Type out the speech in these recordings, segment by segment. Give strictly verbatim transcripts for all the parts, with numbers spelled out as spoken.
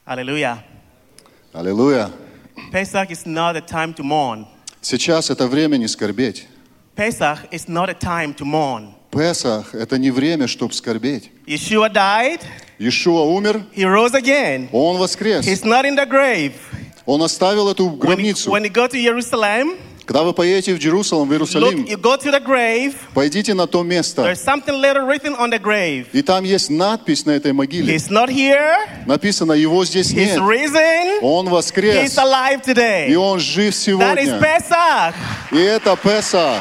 Hallelujah. Аллилуйя. Pesach is not a time to mourn. Сейчас это время не скорбеть. Pesach is not a time to mourn. Песах — это не время, чтобы скорбеть. Yeshua died. Иешуа умер, He rose again. Он воскрес. He's not in the grave. Он оставил эту When you, гробницу. when you go to Jerusalem, Когда вы поедете в Иерусалим, в look, Иерусалим, you go to the grave. пойдите на то место, There's something little written on the grave. и там есть надпись на этой могиле. He's not here. Написано, его здесь He's нет. risen. Он He's воскрес, alive и today. он жив That is сегодня. Pesach. И это Песах.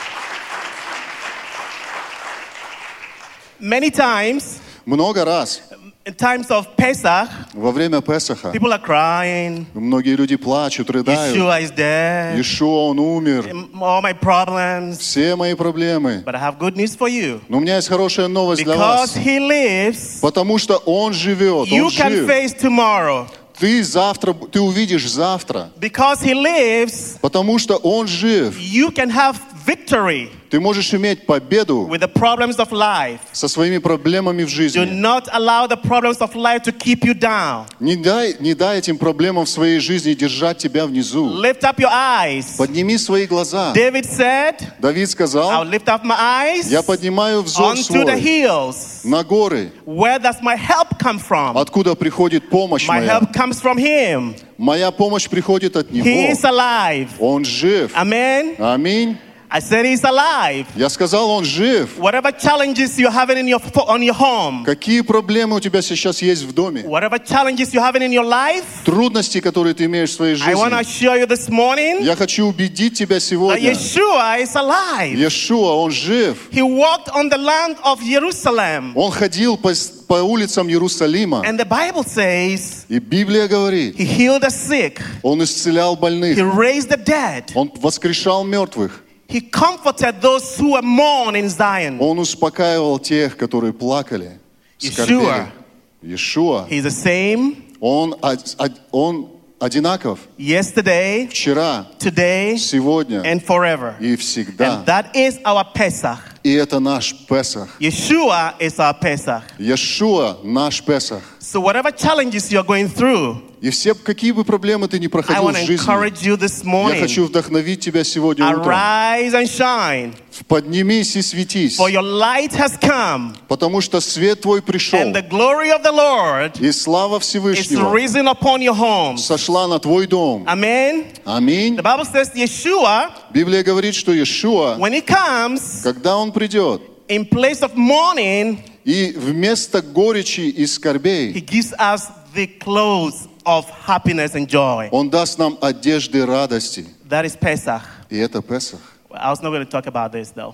Many times, Много раз in times of Pesach, во время Песаха people are crying. многие люди плачут, рыдают. Yeshua is dead. Иешуа, он умер. All my problems. Все мои проблемы. But I have good news for you. Но у меня есть хорошая новость для Because вас. he lives, Потому что Он живет, you Он can жив. face tomorrow. Ты завтра, ты увидишь завтра. Because he lives, Потому что Он жив. you can have victory Ты можешь иметь победу with the problems of life. со своими проблемами в Do жизни. not allow the problems of life to keep you down. Не дай, не дай этим проблемам в своей жизни держать тебя внизу. Lift up your eyes. Подними свои глаза. David said, Давид I'll сказал, lift up my eyes я поднимаю взор onto the свой hills. на горы, Where does my help come from? откуда приходит помощь My моя. help comes from him. Моя помощь приходит от He Него. is alive. Он жив. Amen. Аминь. I said he's alive. Я сказал, Он жив. Whatever challenges you're having in your on your home, Какие проблемы у тебя сейчас есть в доме? whatever challenges you're having in your life, Трудности, которые ты имеешь в своей I want to жизни. assure you this morning Я хочу убедить тебя that сегодня. Yeshua is alive. Иешуа, Он жив. He walked on the land of Jerusalem. Он ходил по, по улицам Иерусалима. And the Bible says И Библия говорит, he healed the sick. Он исцелял больных. He raised the dead. Он воскрешал мертвых. He comforted those who were mourn in Zion. Он успокаивал тех, которые плакали, скорбели. Иешуа. Иешуа. He's the same Он, од- од- он одинаков yesterday, вчера, today, сегодня and forever. и всегда. And that is our Pesach. И это наш Песах. Yeshua is our Pesach. Иешуа наш Песах. So whatever challenges you're going through, И все, какие бы проблемы ты ни I проходил want в to жизни, encourage you this я morning. хочу вдохновить тебя сегодня утром. Arise and shine, Поднимись и светись, for your light has come, потому что свет твой пришел, and the glory of the Lord и слава is Всевышнего risen upon your homes. сошла на твой дом. Amen. Аминь. The Bible says Yeshua, Библия говорит, что Иешуа, when he comes, когда Он придет, in place of mourning, и вместо горечи и he скорбей, gives us the clothes of happiness and joy. Он даст нам одежды радости. That is Pesach. И это Песах. I was not going to talk about this though.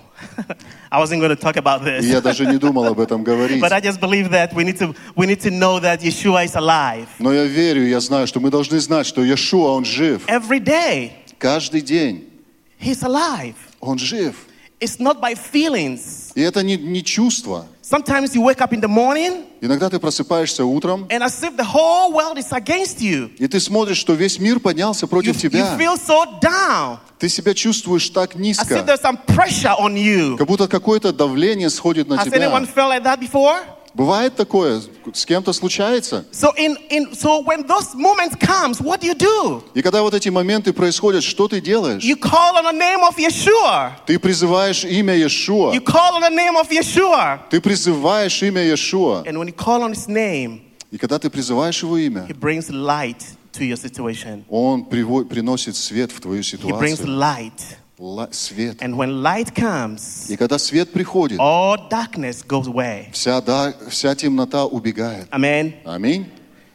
I wasn't going to talk about И this. я даже не думал об этом говорить. But I just believe that we need to we need to know that Yeshua is alive. Но я верю, я знаю, что мы должны знать, что Иешуа, Он жив. Every day, Каждый день he's alive. Он жив. It's not by feelings. И это не, не чувство. Sometimes you wake up in the morning Иногда ты просыпаешься утром, and as if the whole world is against you. и ты смотришь, что весь мир поднялся You, против you тебя. feel so down. Ты себя чувствуешь так As if низко, there's some pressure on you. как будто какое-то давление сходит на Has anyone тебя. felt like that before? Бывает такое, с кем-то случается. So in, in so when those moments comes, what do you do? И когда вот эти моменты происходят, что ты делаешь? You call on the name of Yeshua. Ты призываешь имя Иешуа. You call on the name of Yeshua. Ты призываешь имя Иешуа. And when you call on his name, И когда ты призываешь его имя, he brings light to your situation. он приво- приносит свет в твою He brings ситуацию. light. Ла- Свет. And when light comes, И когда свет приходит, all darkness goes away. вся, да, вся темнота убегает. Amen. Аминь.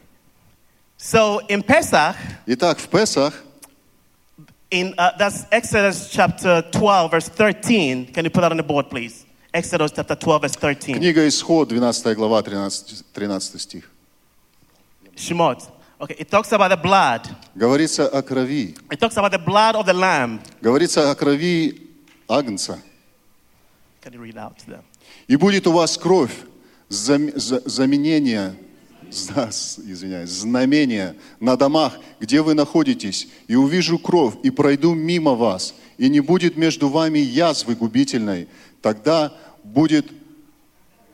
So in Pesach, Итак, в Песах, in uh, that's Exodus chapter twelve, verse thirteen. Can you put that on the board, please? Exodus chapter twelve, verse thirteen. книга Исход, двенадцатая глава, тринадцатый стих. Shemot. Okay, it talks about the blood. Говорится о крови. It talks about the blood of the lamb. Говорится о крови агнца. Can you read out to them? И будет у вас кровь, зам- за- заменение, за- извиняюсь, знамение на домах, где вы находитесь, и увижу кровь, и пройду мимо вас, и не будет между вами язвы губительной. Тогда будет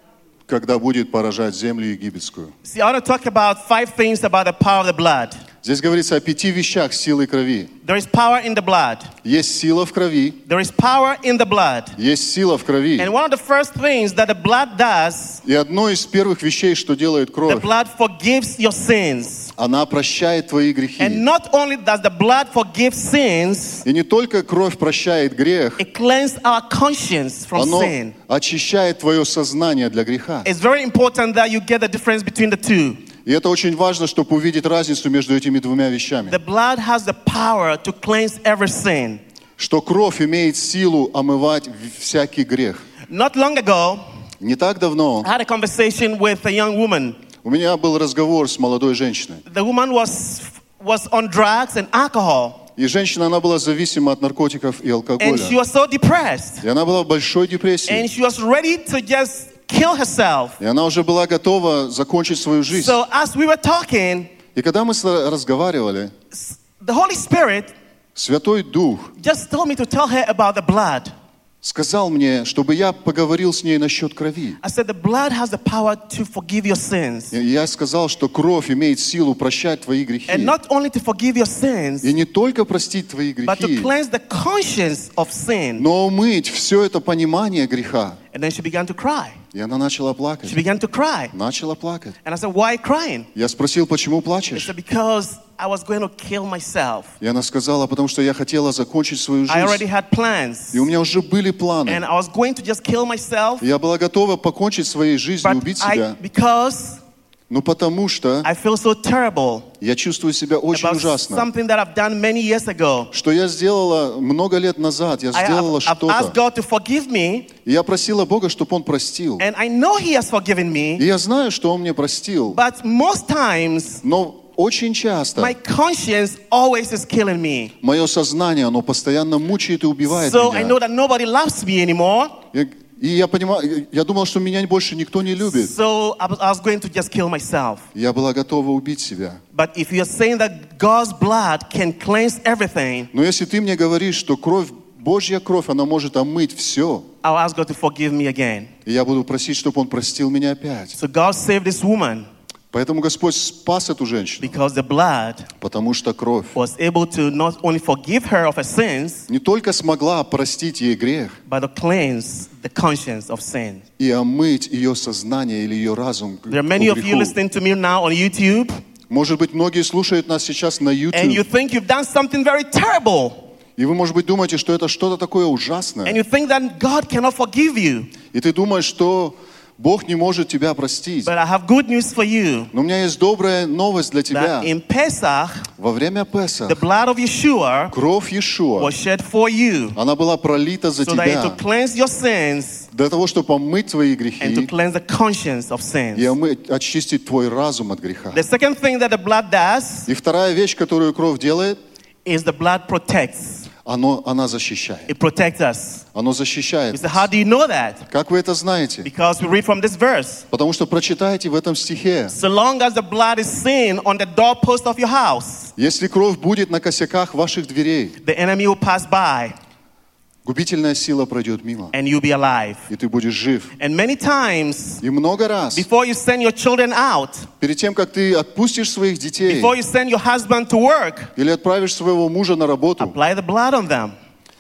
когда будет поражать землю египетскую. See, I want to talk about five things about the power of the blood. Здесь говорится о пяти вещах силы крови. There is power in the blood. Есть сила в крови, There is power in the blood. есть сила в крови. And one of the first things that the blood does, И одно из первых вещей, что делает the кровь, blood forgives your sins. она прощает твои And грехи. not only does the blood forgive sins, И не только кровь прощает грех, it cleanses our conscience from оно sin. очищает твое сознание для греха. It's very important that you get the difference between the two. И это очень важно, чтобы увидеть разницу между этими двумя вещами. The blood has the power to cleanse every sin. Что кровь имеет силу омывать всякий грех. Not long ago, Не так давно I had a conversation with a young woman. у меня был разговор с молодой женщиной. The woman was was on drugs and alcohol, И женщина, она была зависима от наркотиков и and she алкоголя. was so depressed, И она была в большой депрессии. and she was ready to just kill herself. И она уже была готова закончить свою жизнь. So as we were talking, И когда мы с- разговаривали, the Holy Spirit Святой Дух just told me to tell her about the blood. сказал мне, чтобы я поговорил с ней насчет крови. I said the blood has the power to forgive your sins. И я сказал, что кровь имеет силу прощать твои грехи. And not only to forgive your sins, И не только простить твои but to грехи, cleanse the conscience of sin. но умыть все это понимание греха. And then she began to cry. И она начала She плакать. began to cry. Начала плакать. And I said, why are you crying? Я спросил, почему She плачешь? said, because I was going to kill myself. И она сказала, потому что я хотела закончить свою I already жизнь. had plans. И у меня уже были And планы. I was going to just kill myself. И я была готова покончить своей жизнью, But убить I, себя. because Ну потому что I feel so terrible я чувствую себя очень about ужасно. something that I've done many years ago. Что я сделала много лет назад, я I, сделала I've, I've asked что-то. God to forgive me, И я просила Бога, чтобы Он простил. and I know He has forgiven И me, я знаю, что Он мне простил. but most times Но очень часто my conscience always is killing me. мое сознание, оно постоянно мучает и убивает So I know меня. that nobody loves me anymore. И, и я понимаю, я думал, что меня больше никто не любит. So I was, I was going to just kill myself. Я была готова убить себя. But if you're saying that God's blood can cleanse everything, Но если ты мне говоришь, что кровь, Божья кровь, она может омыть все, I'll ask God to forgive me again. и я буду просить, чтобы Он простил меня опять. So God saved this woman Поэтому Господь спас эту женщину, because the blood потому что кровь was able to not only forgive her of her sins, не только смогла простить ей грех but to cleanse the conscience of sin. и омыть ее сознание или ее разум к There are many к of you греху. listening to me now on YouTube, Может быть, многие слушают нас сейчас на and you YouTube, think you've done something very terrible, и вы, может быть, думаете, что это что-то такое and ужасное, you think that God cannot forgive you. и ты думаешь, что Бог не может тебя простить. But I have good news for you, Но у меня есть добрая новость для тебя. that in Pesach, Во время the Песах blood of Yeshua кровь Иешуа, was shed for you, она была пролита за so that it тебя, to cleanse your sins для того, чтобы омыть твои and to грехи cleanse the conscience of и sins. омыть, очистить твой разум от греха. The second thing that the blood does И вторая вещь, которую кровь делает, is the blood protects. оно, она защищает. It protects us. Оно You защищает. say, how do you know that? Как вы это знаете? Because we read from this verse. Потому что прочитайте в этом стихе. So long as the blood is seen on the doorpost of your house, Если кровь будет на косяках ваших дверей, the enemy will pass by губительная сила пройдет мимо, and you'll be alive. и ты будешь жив. And many times, И много раз, before you send your children out, перед тем, как ты отпустишь своих детей before you send your husband to work, или отправишь своего мужа на работу, apply the blood on them.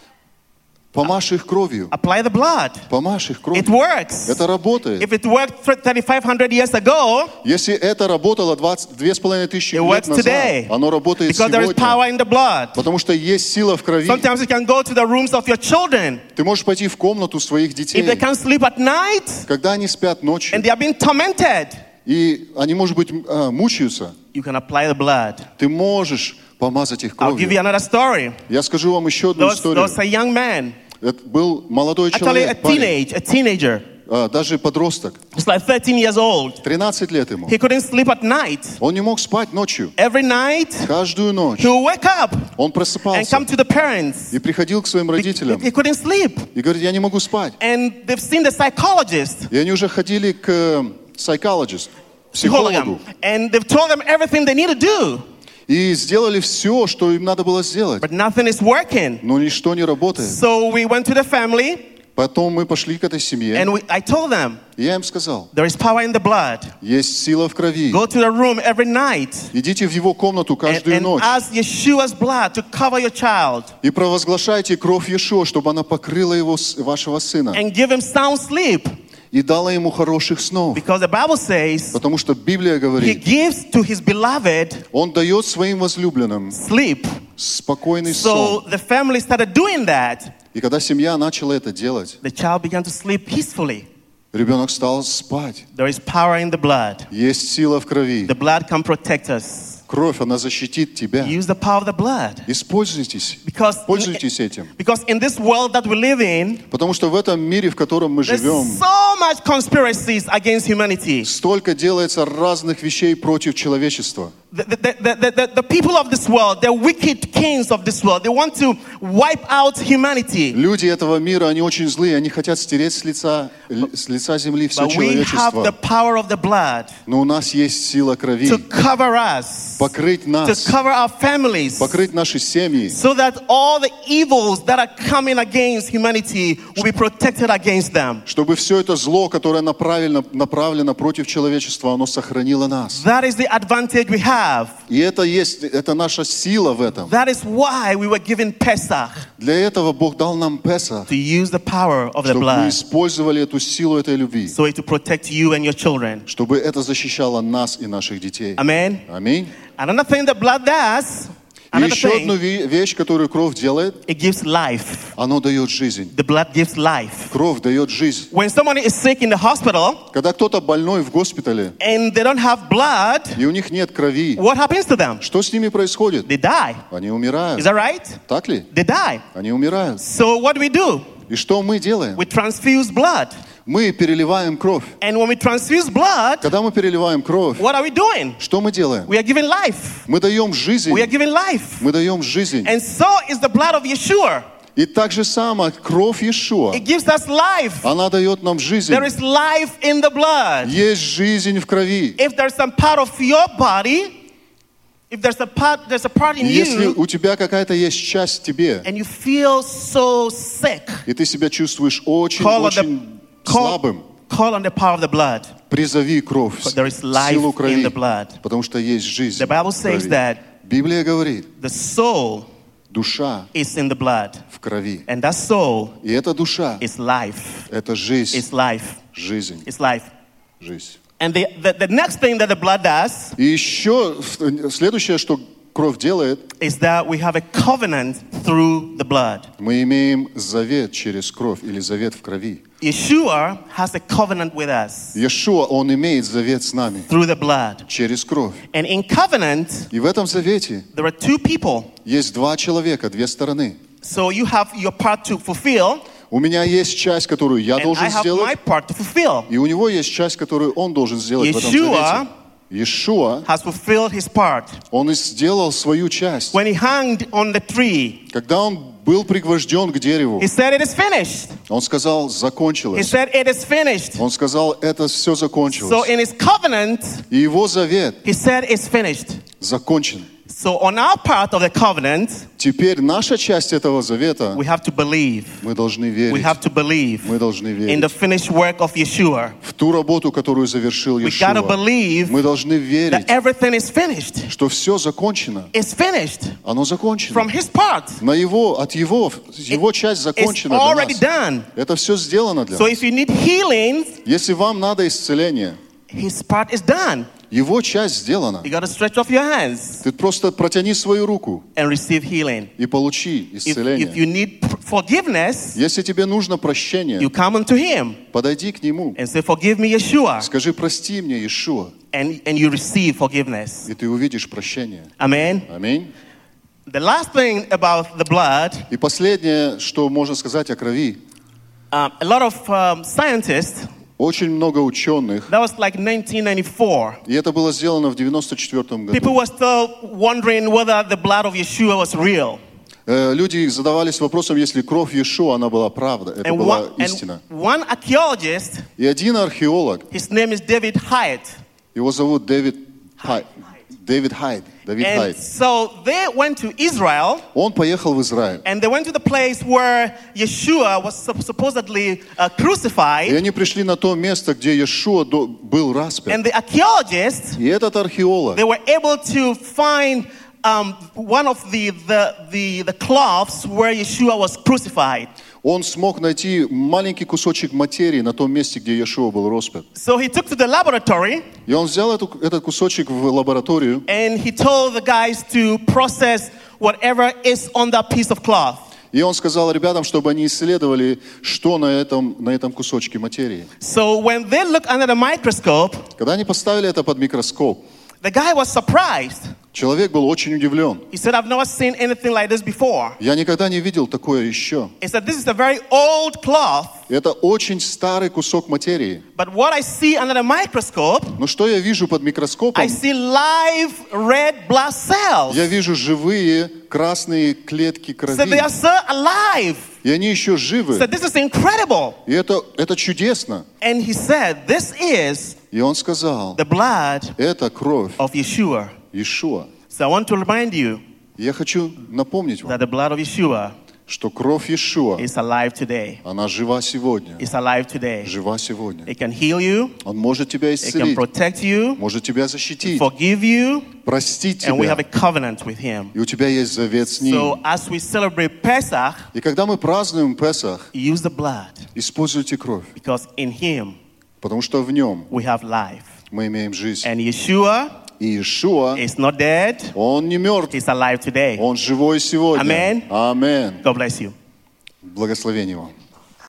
помажь их кровью. Apply the blood. Помажь их It кровью. works. Это работает. If it worked thirty-five hundred years ago, Если это работало двадцать две с половиной тысячи it лет works today. назад, оно работает Because there is power сегодня. in the blood. Потому что есть сила в крови. Sometimes you can go to the rooms of your children. Ты можешь пойти в комнату своих If they детей, can't sleep at night когда они спят ночью, and they are being tormented, и они, может быть, а, мучаются, you can apply the blood. ты можешь помазать их I'll give you кровью. another story. Я скажу вам еще одну There was, there историю. was a young man, Это был молодой actually a человек, парень, teenage, a teenager. а, даже подросток, He's like thirteen years old. тринадцать лет ему. He couldn't sleep at night. Он не мог спать ночью. Every night, Каждую ночь he would wake up он and просыпался come to the parents. и приходил к своим He, родителям he couldn't sleep. и говорит, я не могу спать. And they've seen the psychologist, И они уже ходили к э, psychologist, психологу, and they've told them everything they need to do, и сделали все, что им надо было сделать. but nothing is working. Но ничто не работает. So we went to the family. Потом мы пошли к этой семье, And we, I told them, и я им сказал, there is power in the blood. есть сила в крови. Go to the room every night Идите в его комнату and, каждую and ночь ask Yeshua's blood to cover your child и провозглашайте кровь Иешуа, чтобы она покрыла его, с- вашего сына, and give him sound sleep. и дала ему хороших снов. Because the Bible says Потому что Библия he говорит, gives to his beloved он дает своим возлюбленным sleep. спокойный So сон. the family started doing that. И когда семья начала это делать, The child began to sleep peacefully. ребенок стал спать. There is power in the blood. Есть сила в крови. The blood can protect us. Кровь, она защитит тебя. Use the power of the blood. Используйтесь. Because, Пользуйтесь этим. because in this world that we live in, Потому что в этом мире, в котором мы there's живем, so much conspiracies against humanity. столько делается разных вещей против человечества. The, the, the, the, the, the people of this world, the wicked kings of this world, they want to wipe out humanity. Люди этого мира, они очень злые, они хотят стереть с лица, с лица земли все But we have the человечество. power of the blood Но у нас есть сила крови. to cover us, Покрыть to нас, cover our families, покрыть наши семьи, so that all the evils that are coming against humanity will be protected against them. чтобы все это зло, которое направлено, направлено против человечества, оно сохранило нас. That is the advantage we have. И это есть, это наша сила в этом. That is why we were given Pesach, Для этого Бог дал нам Песах, to use the power of the чтобы мы blood, использовали эту силу этой любви, so it to protect you and your children. чтобы это защищало нас и наших детей. Amen. Аминь. Another thing the blood does, И another еще одну thing, ве- вещь, которую кровь делает, it gives life. оно дает жизнь. The blood gives life. Кровь дает жизнь. When somebody is sick in the hospital Когда кто-то больной в госпитале, and they don't have blood, и у них нет крови, what happens to them? что с ними происходит? They die. Они Is умирают. that right? Так ли? They die. Они умирают. So what do we do? И что мы делаем? We transfuse blood. Мы переливаем кровь. And when we transfuse blood, Когда мы переливаем кровь, what are we doing? что мы делаем? We are giving life. Мы даем жизнь. We are giving life. Мы даем жизнь. And so is the blood of Yeshua. И так же само кровь Иешуа, It gives us life. она дает нам жизнь. There is life in the blood. Есть жизнь в крови. If there's some part of your body, if there's a part, there's a part in И если you, у тебя какая-то есть часть в тебе, and you feel so sick, и ты себя чувствуешь call on очень-очень the call, слабым, call on the power of the blood. призови кровь, But there is life силу in крови, the blood. потому что есть жизнь The Bible в says крови. that Библия говорит, the soul душа is in the blood, в крови. and that soul И эта душа, is life. это жизнь, It's life. жизнь, It's life. жизнь. And the, the, the next thing that the blood does И еще следующее, что кровь делает, is that we have a covenant through the blood. мы имеем завет через кровь или завет в крови. Yeshua has a covenant with us Иешуа, Он имеет завет с нами through the blood. через кровь. And in covenant, И в этом завете there are two people. есть два человека, две стороны. So you have your part to fulfill, У меня есть часть, которую я and I должен have my сделать, part to fulfill. и у него есть часть, которую он должен сделать в этом Yeshua завете. Иешуа, has fulfilled his part. он и сделал свою часть. When he hung on the tree, Когда он был пригвожден к дереву, he said, "It is finished." он сказал, He закончилось. said, "It is finished." Он сказал, это все So закончилось. in his covenant, И его завет he said, "It's finished." закончен. So on our part of the covenant, Теперь наша часть этого завета, we have to believe. мы должны We верить. have to believe Мы должны in the верить finished work of Yeshua. в ту работу, которую завершил We gotta Иешуа. believe Мы должны that верить, everything is finished. что все закончено. It's finished Оно from закончено. his part. На его, от его, его часть It's закончена для already нас. done. Это все сделано для So нас. if you need healing, Если вам надо исцеление, his part is done. его часть сделана. You gotta stretch off your hands Ты просто протяни свою руку and receive healing. и получи If, исцеление. if you need p- forgiveness, Если тебе нужно you прощение, come unto him подойди к нему. and say, "Forgive me, Yeshua," Скажи, прости мне, Иешуа, and, and you receive forgiveness. и ты увидишь прощение. Amen. Аминь. The last thing about the blood, И последнее, что можно сказать о крови. um, a lot of um, scientists, Очень много ученых, that was like nineteen ninety-four, и это было сделано в девяносто четвёртом people году. were still wondering whether the blood of Yeshua was real. Э, Люди задавались вопросом, если кровь Иешуа, она была правда, это And была one, истина. and one archaeologist, И один археолог, his name is David Hyatt. его зовут Дэвид Хай- Дэвид Хайд. Давид And Хайд. so they went to Israel, Он поехал в Израиль. and they went to the place where Yeshua was sup- supposedly uh, И crucified. они пришли на то место, где Иешуа до- был распят. And the archaeologists, И этот археолог, they were able to find um, one of the, the, the, the cloths where Yeshua was crucified. он смог найти маленький кусочек материи на том месте, где Иешуа был распят. So he took to the laboratory, И он взял эту, этот кусочек в лабораторию, and he told the guys to process whatever is on that piece of cloth. и он сказал ребятам, чтобы они исследовали, что на этом, на этом кусочке материи. So when they looked under the microscope, Когда они поставили это под микроскоп, the guy was surprised. человек был очень удивлен. He said, I've never seen anything like this before. Я никогда не видел такое еще. He said, this is a very old cloth, Это очень старый кусок материи. but what I see under the microscope, Но что я вижу под микроскопом? I see live red blood cells. Я вижу живые красные клетки So they крови. are so alive. И они еще живы. So this is incredible. И это, это чудесно. And he said, this is И он сказал, the blood это кровь of Yeshua. Иешуа. So I want to remind you Я хочу напомнить вам, that the blood of Yeshua что кровь Иешуа, is alive today. она жива сегодня. It's alive today. Жива сегодня. It can heal you. Он может тебя It can исцелить, protect you, может тебя защитить, forgive you, простить and we have тебя. a covenant with him. И у тебя есть завет с So ним. as we celebrate Pesach, И когда мы празднуем Песах, use the blood, используйте кровь, because in him потому что в нем we have life. мы имеем жизнь. And Yeshua И Иешуа, is not dead, он не мертв, he's alive today. он живой сегодня. Amen. Аминь. God bless you. Благословение вам.